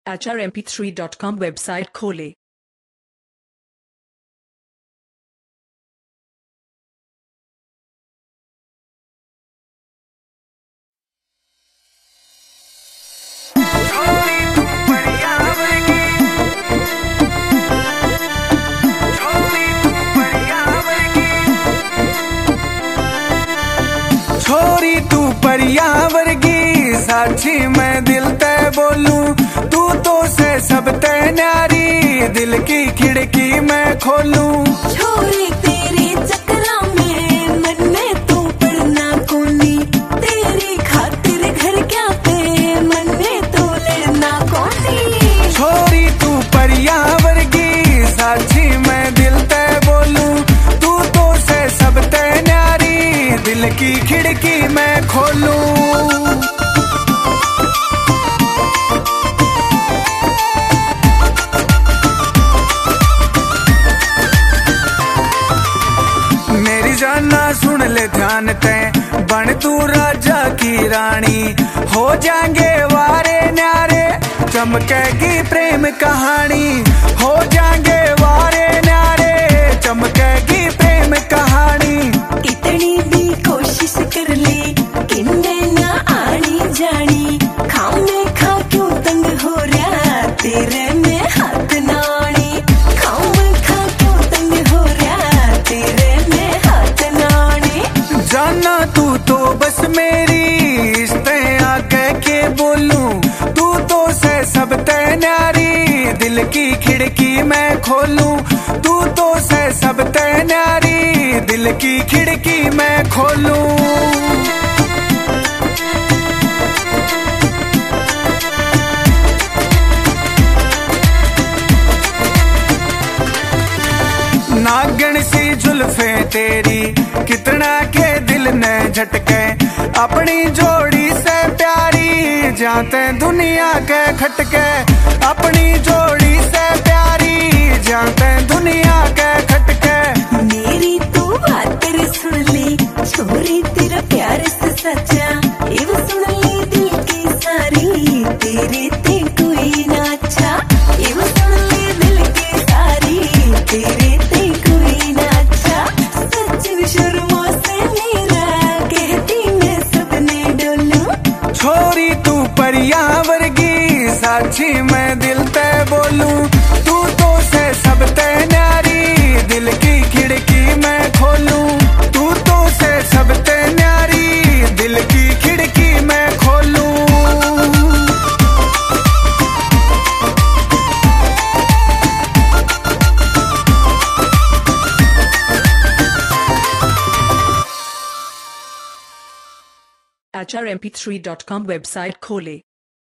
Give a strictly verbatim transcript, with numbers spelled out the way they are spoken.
H R M P three dot com website खोलें। छोरी तू परिया वर्गी साक्षी मैं दिल ते बोलूं, तू तो से सब ते न्यारी दिल की खिड़की मैं खोलूं। छोरी तेरे चक्करा में मन में तू पड़ना कोनी, तेरी खातिर घर क्या पे मन में तू लेना कोनी। छोरी तू परिया वर्गी साक्षी मैं दिल ते बोलूं, तू तो से सब ते न्यारी दिल की खिड़की मैं खोलूं। मेरी जाना सुन ले ध्यान ते, बन तू राजा की रानी, हो जाएंगे वारे न्यारे चमकेगी प्रेम कहानी। हो जाएंगे वारे न्यारे चमकेगी प्रेम कहानी। कितनी भी कोशिश कर ले किन्ने ना आनी जानी, खाम में खा क्यों तंग हो रहा तेरे में हाथ नानी। खाम में खा क्यों तंग हो रहा तेरे में हाथ नानी। जाना तू तो बस मेरी इश्ते आगे के बोलूं, तू तो से सब ते न्यारी दिल की खिड़की मैं खोलूं। तू तो से सब ते न्यारी दिल की खिड़की मैं खोलूं। नागन सी जुल्फे तेरी कितना के दिल ने झटके, अपनी जोड़ी से प्यारी जाते दुनिया के खटके। अपनी जोड़ी से प्यारी जाते दुनिया के खटके। मेरी तू बात तेरी सुन ले छोरी तेरा प्यार से सच्चा, ये वो सुन ले दिल की सारी तेरे ते कोई ना अच्छा। ये वो सुन ले दिल की सारी तेरे ते कोई ना अच्छा। सच शुरू से मेरा कहती मैं सपने डोलूं। छोरी तू परिया वर्गी साक्षी मैं दिल ते बोलूं, तू तो से सब ते न्यारी दिल की खिड़की मैं खोलूं। तू तो से सब ते न्यारी दिल की खिड़की मैं खोलूं। H R M P three dot com website खोलें।